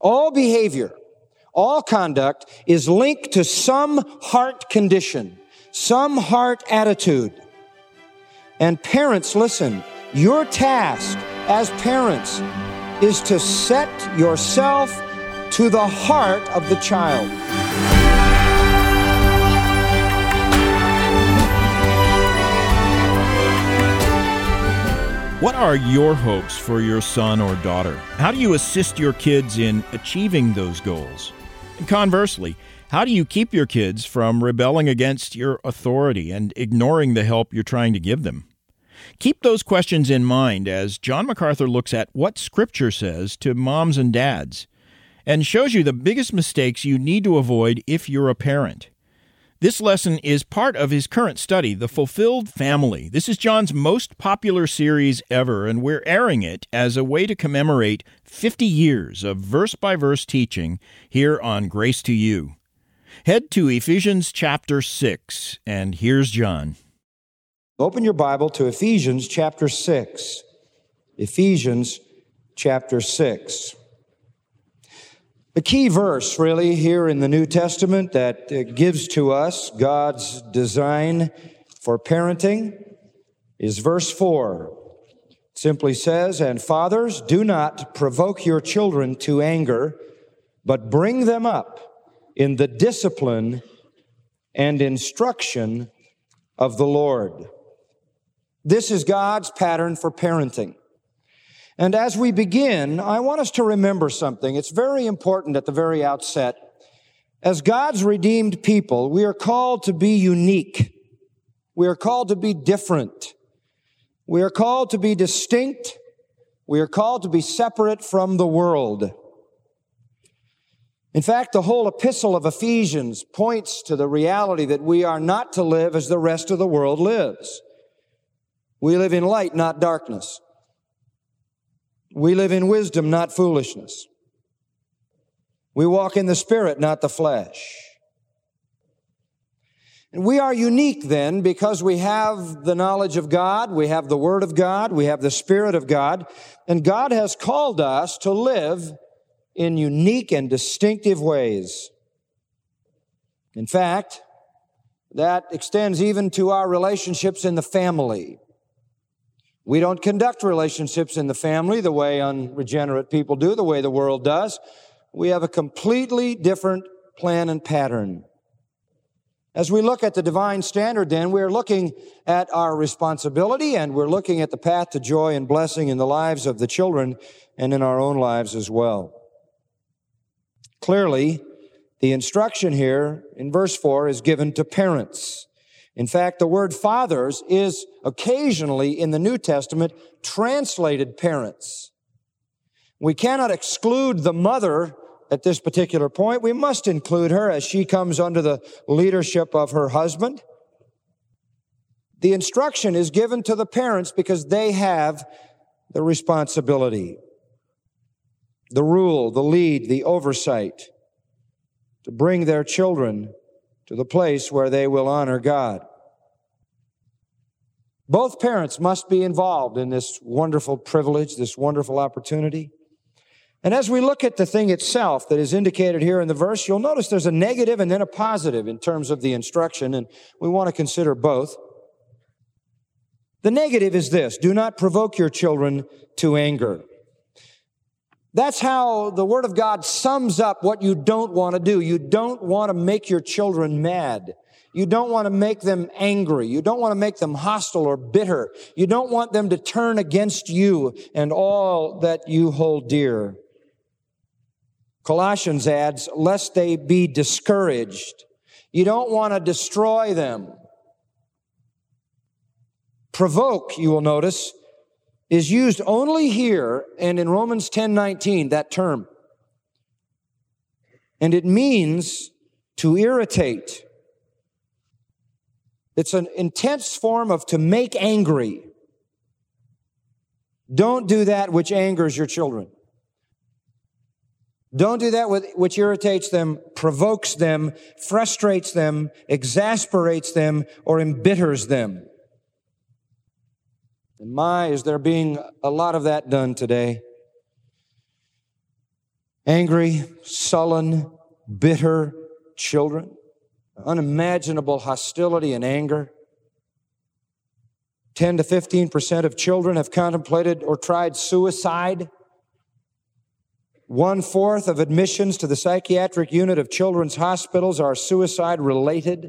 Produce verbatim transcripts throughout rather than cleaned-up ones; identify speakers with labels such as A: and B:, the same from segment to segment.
A: All behavior, all conduct is linked to some heart condition, some heart attitude. And parents, listen, your task as parents is to set yourself to the heart of the child.
B: What are your hopes for your son or daughter? How do you assist your kids in achieving those goals? And conversely, how do you keep your kids from rebelling against your authority and ignoring the help you're trying to give them? Keep those questions in mind as John MacArthur looks at what Scripture says to moms and dads and shows you the biggest mistakes you need to avoid if you're a parent. This lesson is part of his current study, The Fulfilled Family. This is John's most popular series ever, and we're airing it as a way to commemorate fifty years of verse-by-verse teaching here on Grace to You. Head to Ephesians chapter six, and here's John.
A: Open your Bible to Ephesians chapter six. Ephesians chapter six. The key verse, really, here in the New Testament that uh, gives to us God's design for parenting is verse four. It simply says, "And fathers, do not provoke your children to anger, but bring them up in the discipline and instruction of the Lord." This is God's pattern for parenting. And as we begin, I want us to remember something. It's very important at the very outset. As God's redeemed people, we are called to be unique. We are called to be different. We are called to be distinct. We are called to be separate from the world. In fact, the whole epistle of Ephesians points to the reality that we are not to live as the rest of the world lives. We live in light, not darkness. We live in wisdom, not foolishness. We walk in the Spirit, not the flesh. And we are unique then because we have the knowledge of God, we have the Word of God, we have the Spirit of God, and God has called us to live in unique and distinctive ways. In fact, that extends even to our relationships in the family. We don't conduct relationships in the family the way unregenerate people do, the way the world does. We have a completely different plan and pattern. As we look at the divine standard, then, we're looking at our responsibility and we're looking at the path to joy and blessing in the lives of the children and in our own lives as well. Clearly, the instruction here in verse four is given to parents. In fact, the word fathers is occasionally in the New Testament translated parents. We cannot exclude the mother at this particular point. We must include her as she comes under the leadership of her husband. The instruction is given to the parents because they have the responsibility, the rule, the lead, the oversight to bring their children to the place where they will honor God. Both parents must be involved in this wonderful privilege, this wonderful opportunity. And as we look at the thing itself that is indicated here in the verse, you'll notice there's a negative and then a positive in terms of the instruction, and we want to consider both. The negative is this: do not provoke your children to anger. That's how the Word of God sums up what you don't want to do. You don't want to make your children mad. You don't want to make them angry. You don't want to make them hostile or bitter. You don't want them to turn against you and all that you hold dear. Colossians adds, lest they be discouraged. You don't want to destroy them. Provoke, you will notice, is used only here and in Romans ten nineteen, that term. And it means to irritate. It's an intense form of to make angry. Don't do that which angers your children. Don't do that which irritates them, provokes them, frustrates them, exasperates them, or embitters them. And my, is there being a lot of that done today. Angry, sullen, bitter children, unimaginable hostility and anger. ten to fifteen percent of children have contemplated or tried suicide. One-fourth of admissions to the psychiatric unit of children's hospitals are suicide-related.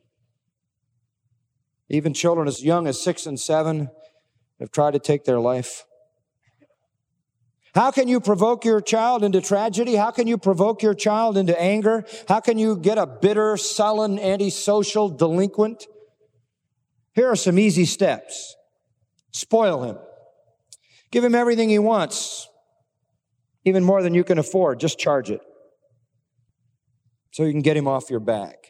A: Even children as young as six and seven have tried to take their life. How can you provoke your child into tragedy? How can you provoke your child into anger? How can you get a bitter, sullen, antisocial delinquent? Here are some easy steps. Spoil him. Give him everything he wants, even more than you can afford. Just charge it so you can get him off your back.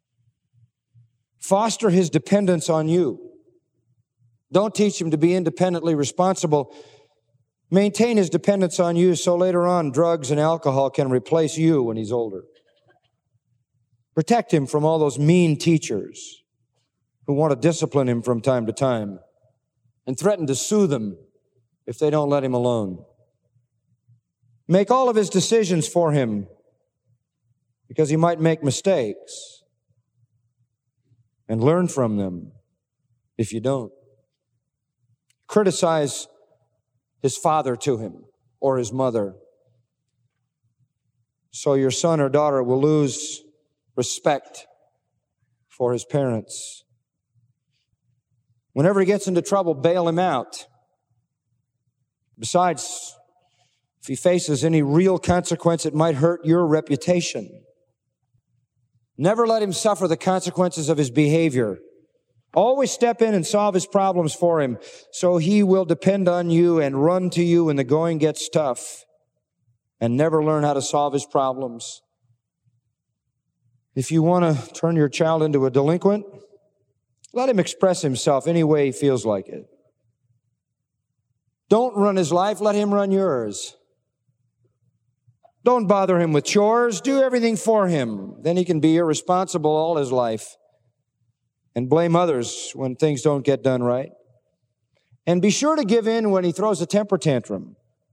A: Foster his dependence on you. Don't teach him to be independently responsible. Maintain his dependence on you so later on drugs and alcohol can replace you when he's older. Protect him from all those mean teachers who want to discipline him from time to time and threaten to sue them if they don't let him alone. Make all of his decisions for him because he might make mistakes, and learn from them if you don't. Criticize his father to him or his mother so your son or daughter will lose respect for his parents. Whenever he gets into trouble, bail him out. Besides, if he faces any real consequence, it might hurt your reputation. Never let him suffer the consequences of his behavior. Always step in and solve his problems for him so he will depend on you and run to you when the going gets tough and never learn how to solve his problems. If you want to turn your child into a delinquent, let him express himself any way he feels like it. Don't run his life, let him run yours. Don't bother him with chores. Do everything for him. Then he can be irresponsible all his life and blame others when things don't get done right. And be sure to give in when he throws a temper tantrum.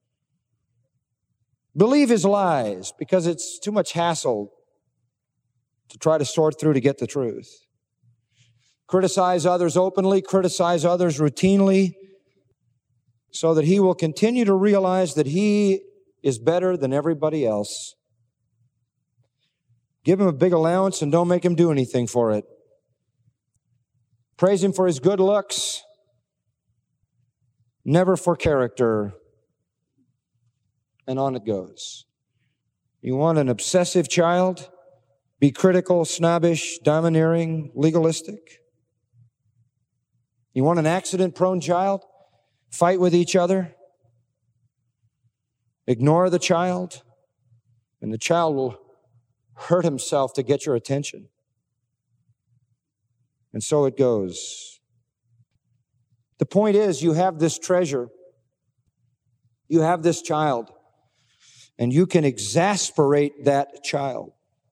A: Believe his lies because it's too much hassle to try to sort through to get the truth. Criticize others openly, criticize others routinely so that he will continue to realize that he is better than everybody else. Give him a big allowance and don't make him do anything for it. Praise him for his good looks, never for character. And on it goes. You want an obsessive child? Be critical, snobbish, domineering, legalistic? You want an accident-prone child? Fight with each other? Ignore the child, and the child will hurt himself to get your attention. And so it goes. The point is, you have this treasure. You have this child, and you can exasperate that child.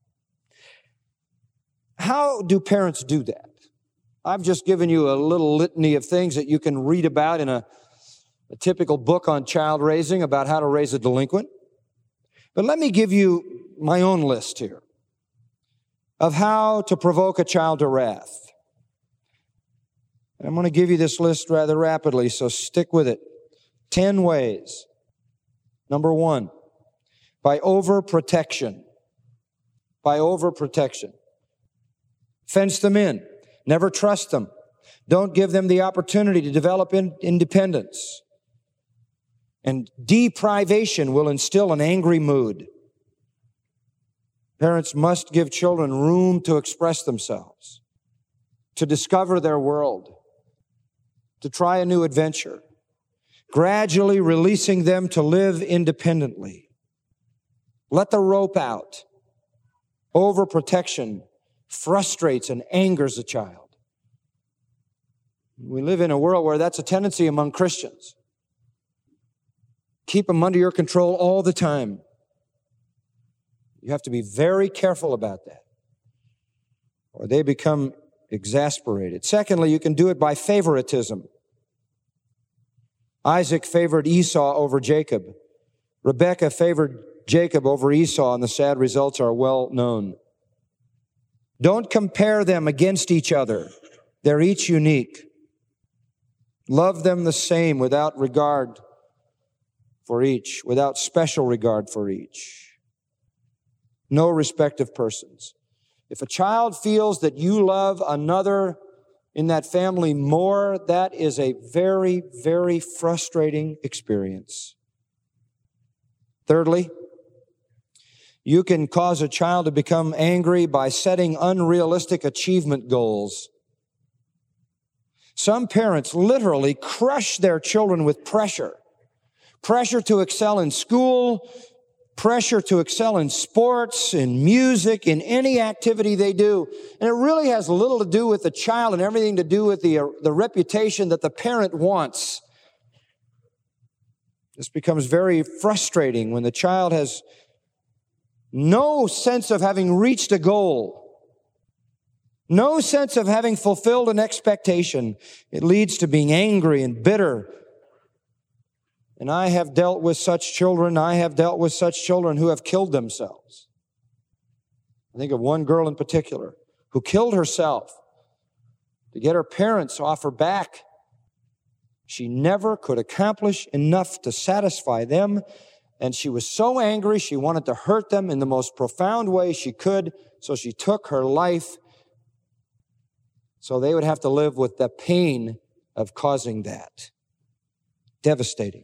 A: How do parents do that? I've just given you a little litany of things that you can read about in a A typical book on child raising about how to raise a delinquent. But let me give you my own list here of how to provoke a child to wrath. And I'm going to give you this list rather rapidly, so stick with it. Ten ways. Number one, by overprotection. By overprotection. Fence them in. Never trust them. Don't give them the opportunity to develop in, independence. And deprivation will instill an angry mood. Parents must give children room to express themselves, to discover their world, to try a new adventure, gradually releasing them to live independently. Let the rope out. Overprotection frustrates and angers a child. We live in a world where that's a tendency among Christians. Keep them under your control all the time. You have to be very careful about that, or they become exasperated. Secondly, you can do it by favoritism. Isaac favored Esau over Jacob. Rebekah favored Jacob over Esau, and the sad results are well known. Don't compare them against each other. They're each unique. Love them the same without regard for each, without special regard for each. No respect of persons. If a child feels that you love another in that family more, that is a very, very frustrating experience. Thirdly, you can cause a child to become angry by setting unrealistic achievement goals. Some parents literally crush their children with pressure. Pressure to excel in school, pressure to excel in sports, in music, in any activity they do. And it really has little to do with the child and everything to do with the, uh, the reputation that the parent wants. This becomes very frustrating when the child has no sense of having reached a goal, no sense of having fulfilled an expectation. It leads to being angry and bitter. And I have dealt with such children, I have dealt with such children who have killed themselves. I think of one girl in particular who killed herself to get her parents off her back. She never could accomplish enough to satisfy them, and she was so angry she wanted to hurt them in the most profound way she could, so she took her life so they would have to live with the pain of causing that. Devastating.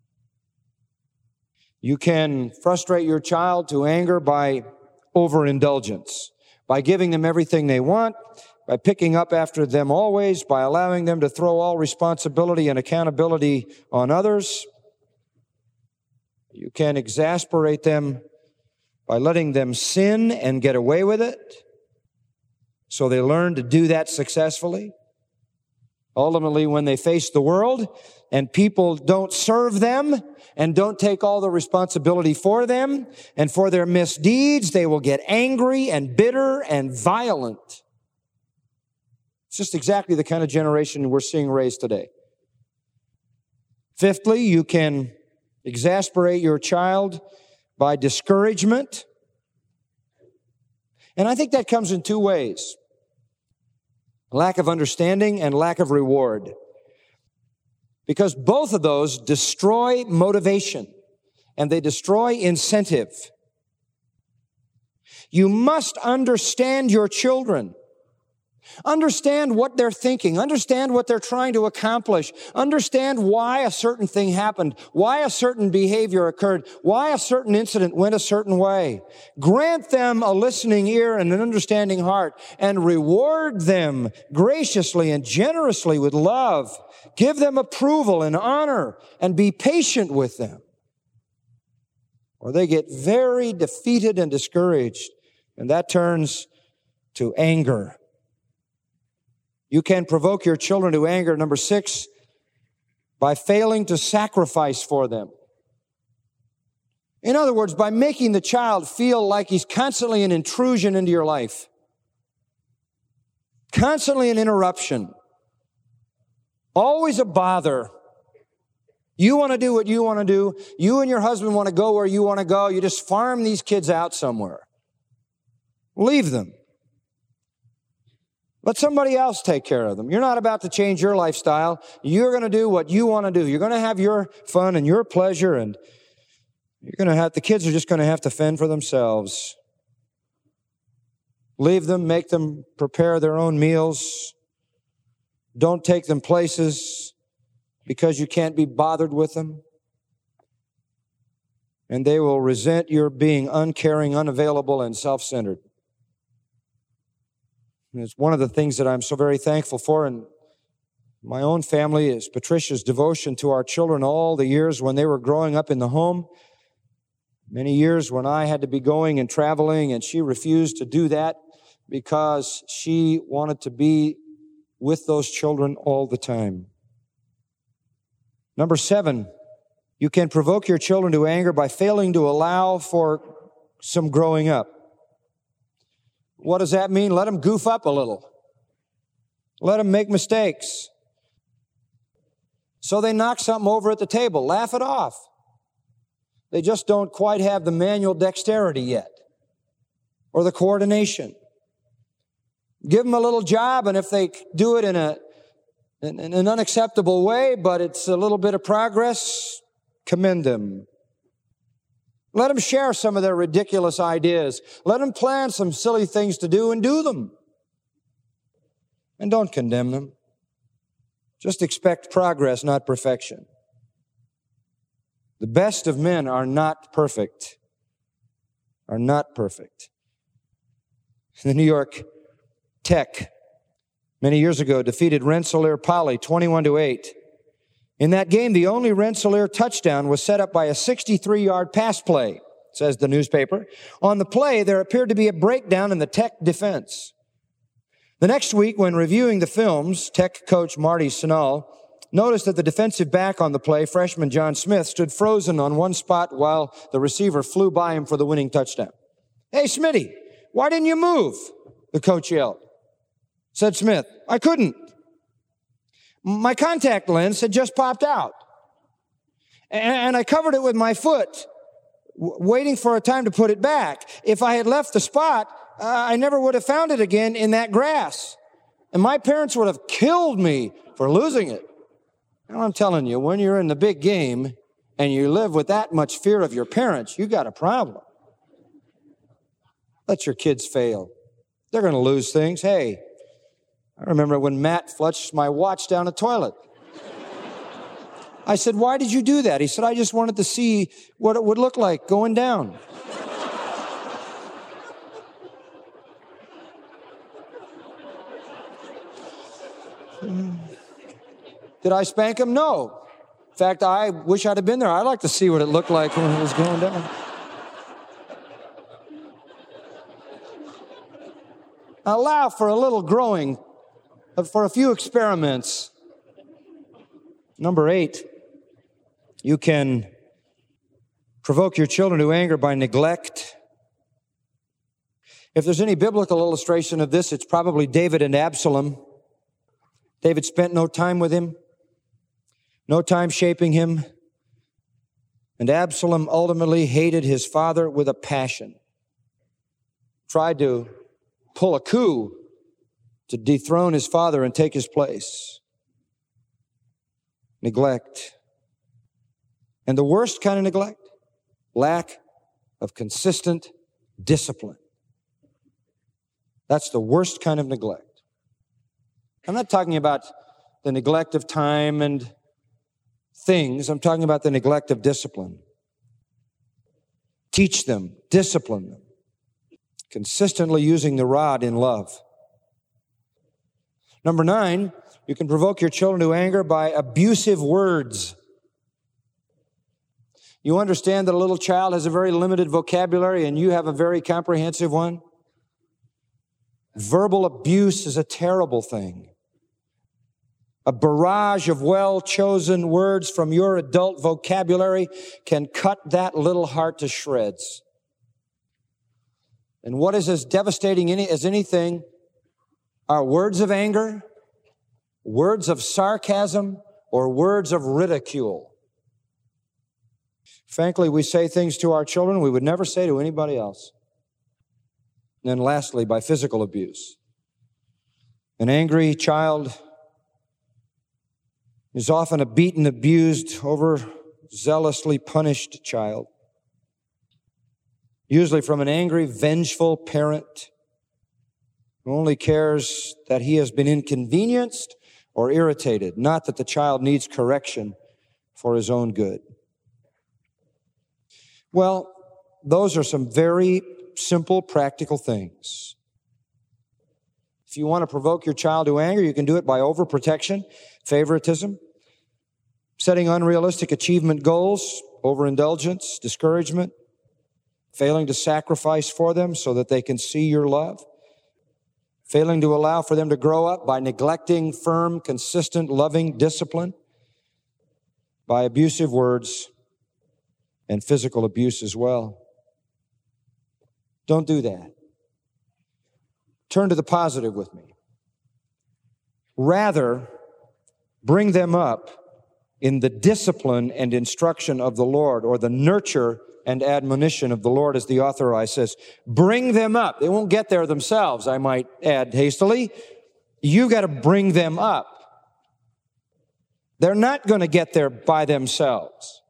A: You can frustrate your child to anger by overindulgence, by giving them everything they want, by picking up after them always, by allowing them to throw all responsibility and accountability on others. You can exasperate them by letting them sin and get away with it, so they learn to do that successfully. Ultimately, when they face the world and people don't serve them and don't take all the responsibility for them and for their misdeeds, they will get angry and bitter and violent. It's just exactly the kind of generation we're seeing raised today. Fifthly, you can exasperate your child by discouragement. And I think that comes in two ways. Lack of understanding and lack of reward. Because both of those destroy motivation and they destroy incentive. You must understand your children. Understand what they're thinking. Understand what they're trying to accomplish. Understand why a certain thing happened, why a certain behavior occurred, why a certain incident went a certain way. Grant them a listening ear and an understanding heart, and reward them graciously and generously with love. Give them approval and honor, and be patient with them. Or they get very defeated and discouraged, and that turns to anger. You can provoke your children to anger, number six, by failing to sacrifice for them. In other words, by making the child feel like he's constantly an intrusion into your life. Constantly an interruption. Always a bother. You want to do what you want to do. You and your husband want to go where you want to go. You just farm these kids out somewhere. Leave them. Let somebody else take care of them. You're not about to change your lifestyle. You're going to do what you want to do. You're going to have your fun and your pleasure, and you're going to have, the kids are just going to have to fend for themselves. Leave them, make them prepare their own meals. Don't take them places because you can't be bothered with them. And they will resent your being uncaring, unavailable, and self-centered. And it's one of the things that I'm so very thankful for in my own family is Patricia's devotion to our children all the years when they were growing up in the home. Many years when I had to be going and traveling, and she refused to do that because she wanted to be with those children all the time. Number seven, you can provoke your children to anger by failing to allow for some growing up. What does that mean? Let them goof up a little. Let them make mistakes. So they knock something over at the table. Laugh it off. They just don't quite have the manual dexterity yet, or the coordination. Give them a little job, and if they do it in a in, in an unacceptable way, but it's a little bit of progress, commend them. Let them share some of their ridiculous ideas. Let them plan some silly things to do and do them. And don't condemn them. Just expect progress, not perfection. The best of men are not perfect. Are not perfect. The New York Tech, many years ago, defeated Rensselaer Poly twenty-one to eight. In that game, the only Rensselaer touchdown was set up by a sixty-three yard pass play, says the newspaper. On the play, there appeared to be a breakdown in the Tech defense. The next week, when reviewing the films, Tech coach Marty Sinal noticed that the defensive back on the play, freshman John Smith, stood frozen on one spot while the receiver flew by him for the winning touchdown. "Hey, Smitty, why didn't you move?" the coach yelled. Said Smith, "I couldn't. My contact lens had just popped out. And I covered it with my foot, waiting for a time to put it back. If I had left the spot, uh, I never would have found it again in that grass. And my parents would have killed me for losing it." Now, I'm telling you, when you're in the big game and you live with that much fear of your parents, you got a problem. Let your kids fail. They're going to lose things. Hey, I remember when Matt flushed my watch down a toilet. I said, "Why did you do that?" He said, "I just wanted to see what it would look like going down." Did I spank him? No. In fact, I wish I'd have been there. I'd like to see what it looked like when it was going down. Allow for a little growing, for a few experiments. Number eight, you can provoke your children to anger by neglect. If there's any biblical illustration of this, it's probably David and Absalom. David spent no time with him, no time shaping him, and Absalom ultimately hated his father with a passion. Tried to pull a coup to dethrone his father and take his place. Neglect. And the worst kind of neglect, lack of consistent discipline. That's the worst kind of neglect. I'm not talking about the neglect of time and things. I'm talking about the neglect of discipline. Teach them, discipline them, consistently using the rod in love. Number nine, you can provoke your children to anger by abusive words. You understand that a little child has a very limited vocabulary and you have a very comprehensive one? Verbal abuse is a terrible thing. A barrage of well-chosen words from your adult vocabulary can cut that little heart to shreds. And what is as devastating as anything are words of anger, words of sarcasm, or words of ridicule. Frankly, we say things to our children we would never say to anybody else. And then lastly, by physical abuse. An angry child is often a beaten, abused, overzealously punished child. Usually from an angry, vengeful parent who only cares that he has been inconvenienced or irritated, not that the child needs correction for his own good. Well, those are some very simple, practical things. If you want to provoke your child to anger, you can do it by overprotection, favoritism, setting unrealistic achievement goals, overindulgence, discouragement, failing to sacrifice for them so that they can see your love, failing to allow for them to grow up by neglecting firm, consistent, loving discipline, by abusive words and physical abuse as well. Don't do that. Turn to the positive with me. Rather, bring them up in the discipline and instruction of the Lord, or the nurture and admonition of the Lord, as the author says. Bring them up. They won't get there themselves, I might add hastily. You've got to bring them up. They're not going to get there by themselves.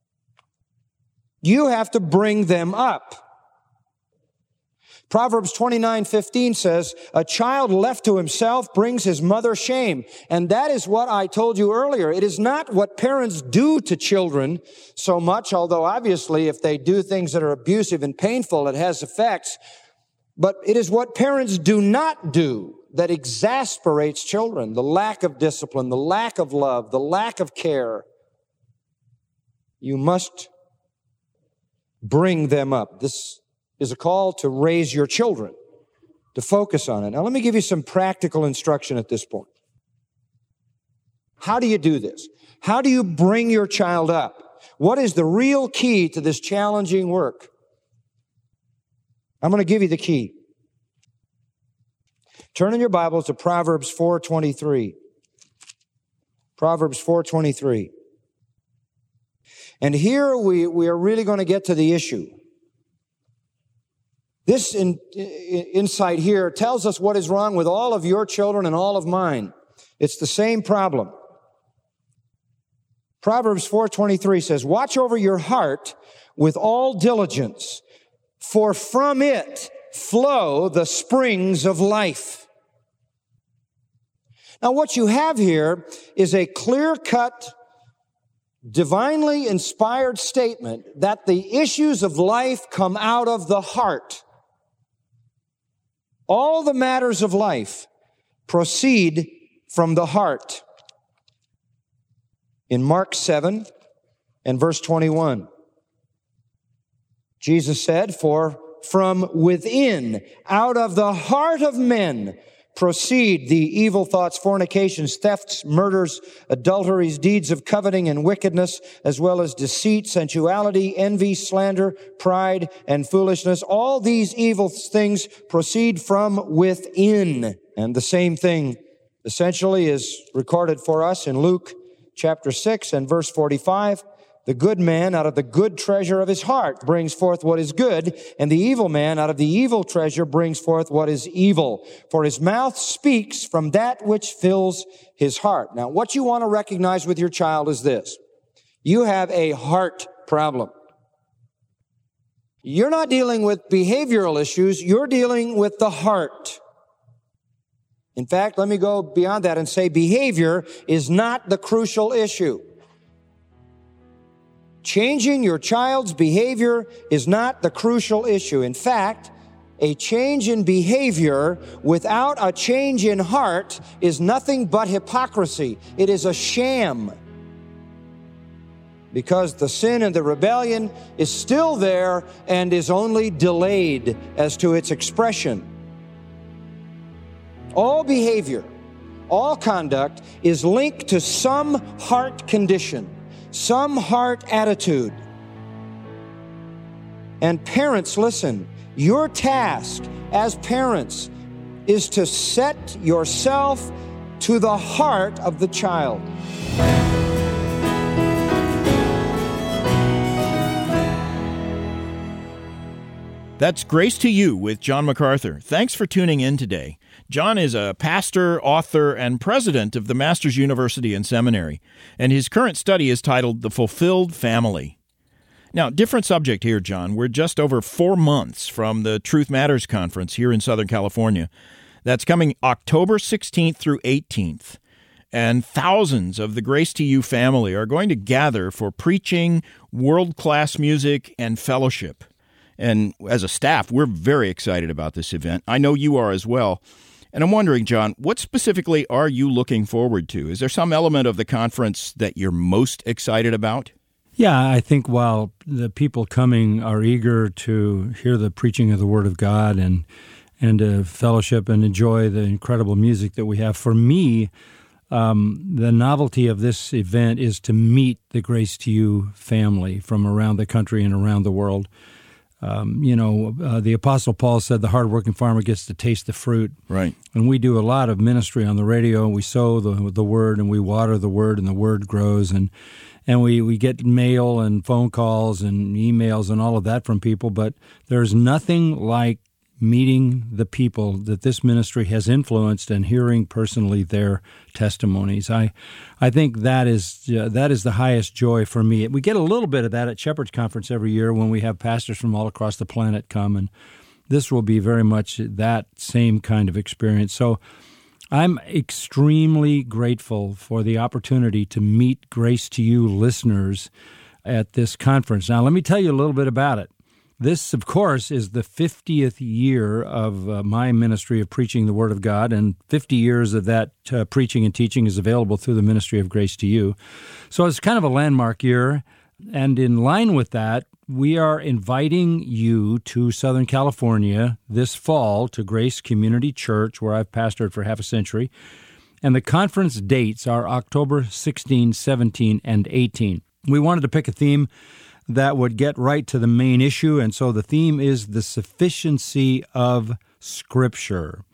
A: You have to bring them up. Proverbs twenty-nine fifteen says, a child left to himself brings his mother shame. And that is what I told you earlier. It is not what parents do to children so much, although obviously if they do things that are abusive and painful, it has effects. But it is what parents do not do that exasperates children. The lack of discipline, the lack of love, the lack of care. You must bring them up. This is a call to raise your children, to focus on it. Now, let me give you some practical instruction at this point. How do you do this? How do you bring your child up? What is the real key to this challenging work? I'm going to give you the key. Turn in your Bibles to Proverbs four twenty-three. Proverbs four twenty-three. And here we, we are really going to get to the issue. This in, in, insight here tells us what is wrong with all of your children and all of mine. It's the same problem. Proverbs four twenty-three says, watch over your heart with all diligence, for from it flow the springs of life. Now, what you have here is a clear-cut, divinely inspired statement that the issues of life come out of the heart. All the matters of life proceed from the heart. In Mark seven and verse twenty-one, Jesus said, for from within, out of the heart of men, proceed the evil thoughts, fornications, thefts, murders, adulteries, deeds of coveting and wickedness, as well as deceit, sensuality, envy, slander, pride, and foolishness. All these evil things proceed from within. And the same thing essentially is recorded for us in Luke chapter six and verse forty-five. The good man out of the good treasure of his heart brings forth what is good, and the evil man out of the evil treasure brings forth what is evil. For his mouth speaks from that which fills his heart. Now, what you want to recognize with your child is this. You have a heart problem. You're not dealing with behavioral issues. You're dealing with the heart. In fact, let me go beyond that and say behavior is not the crucial issue. Changing your child's behavior is not the crucial issue. In fact, a change in behavior without a change in heart is nothing but hypocrisy. It is a sham. Because the sin and the rebellion is still there and is only delayed as to its expression. All behavior, all conduct is linked to some heart condition, some heart attitude. And parents, listen, your task as parents is to set yourself to the heart of the child.
B: That's Grace to You with John MacArthur. Thanks for tuning in today. John is a pastor, author, and president of the Masters University and Seminary, and his current study is titled The Fulfilled Family. Now, different subject here, John. We're just over four months from the Truth Matters Conference here in Southern California. That's coming October sixteenth through eighteenth. And thousands of the Grace to You family are going to gather for preaching, world-class music, and fellowship. And as a staff, we're very excited about this event. I know you are as well. And I'm wondering, John, what specifically are you looking forward to? Is there some element of the conference that you're most excited about?
C: Yeah, I think while the people coming are eager to hear the preaching of the Word of God and and to fellowship and enjoy the incredible music that we have, for me, um, the novelty of this event is to meet the Grace to You family from around the country and around the world. Um, you know, uh, the Apostle Paul said the hardworking farmer gets to taste the fruit.
B: Right.
C: And we do a lot of ministry on the radio. We sow the the word, and we water the word, and the word grows. And and we, we get mail and phone calls and emails and all of that from people. But there's nothing like meeting the people that this ministry has influenced and hearing personally their testimonies. I I think that is uh, that is the highest joy for me. We get a little bit of that at Shepherd's Conference every year when we have pastors from all across the planet come, and this will be very much that same kind of experience. So I'm extremely grateful for the opportunity to meet Grace to You listeners at this conference. Now, let me tell you a little bit about it. This, of course, is the fiftieth year of uh, my ministry of preaching the Word of God, and fifty years of that uh, preaching and teaching is available through the ministry of Grace to You. So it's kind of a landmark year, and in line with that, we are inviting you to Southern California this fall to Grace Community Church, where I've pastored for half a century, and the conference dates are October sixteenth, seventeenth, and eighteenth. We wanted to pick a theme that would get right to the main issue, and so the theme is the sufficiency of Scripture.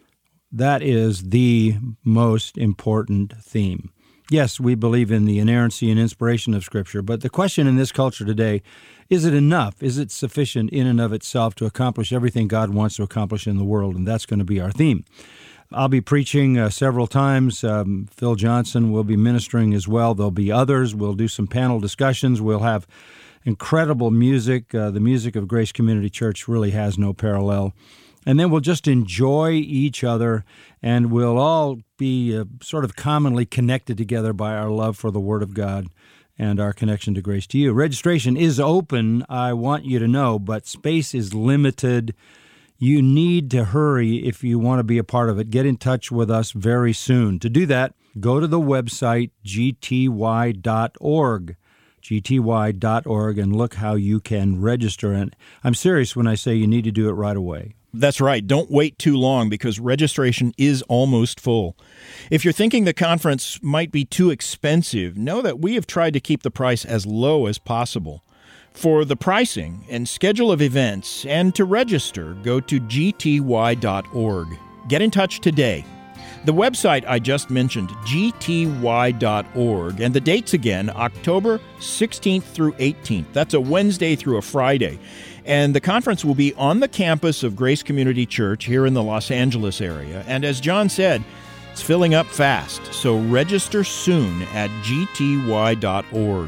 C: That is the most important theme. Yes, we believe in the inerrancy and inspiration of Scripture, but the question in this culture today, is it enough? Is it sufficient in and of itself to accomplish everything God wants to accomplish in the world? And that's going to be our theme. I'll be preaching uh, several times. Um, Phil Johnson will be ministering as well. There'll be others. We'll do some panel discussions. We'll have incredible music. Uh, the music of Grace Community Church really has no parallel. And then we'll just enjoy each other, and we'll all be uh, sort of commonly connected together by our love for the Word of God and our connection to Grace to You. Registration is open, I want you to know, but space is limited. You need to hurry if you want to be a part of it. Get in touch with us very soon. To do that, go to the website g t y dot org. g t y dot org, and look how you can register. And I'm serious when I say you need to do it right away.
B: That's right. Don't wait too long because registration is almost full. If you're thinking the conference might be too expensive, know that we have tried to keep the price as low as possible. For the pricing and schedule of events and to register, go to g t y dot org. Get in touch today. The website I just mentioned, g t y dot org, and the dates again, October sixteenth through eighteenth. That's a Wednesday through a Friday. And the conference will be on the campus of Grace Community Church here in the Los Angeles area. And as John said, it's filling up fast, so register soon at g t y dot org.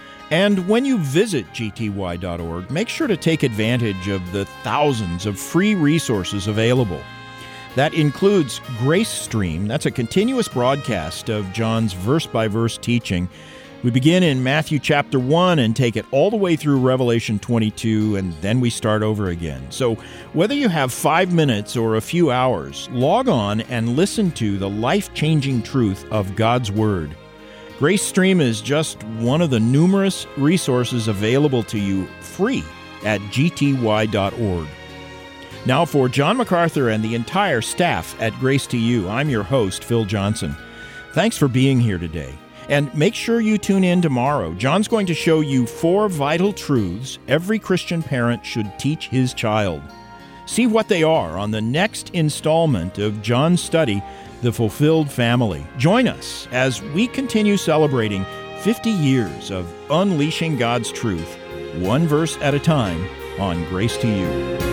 B: And when you visit g t y dot org, make sure to take advantage of the thousands of free resources available. That includes Grace Stream. That's a continuous broadcast of John's verse-by-verse teaching. We begin in Matthew chapter one and take it all the way through Revelation twenty-two, and then we start over again. So whether you have five minutes or a few hours, log on and listen to the life-changing truth of God's Word. Grace Stream is just one of the numerous resources available to you free at g t y dot org. Now for John MacArthur and the entire staff at Grace to You, I'm your host, Phil Johnson. Thanks for being here today. And make sure you tune in tomorrow. John's going to show you four vital truths every Christian parent should teach his child. See what they are on the next installment of John's study, The Fulfilled Family. Join us as we continue celebrating fifty years of unleashing God's truth, one verse at a time, on Grace to You.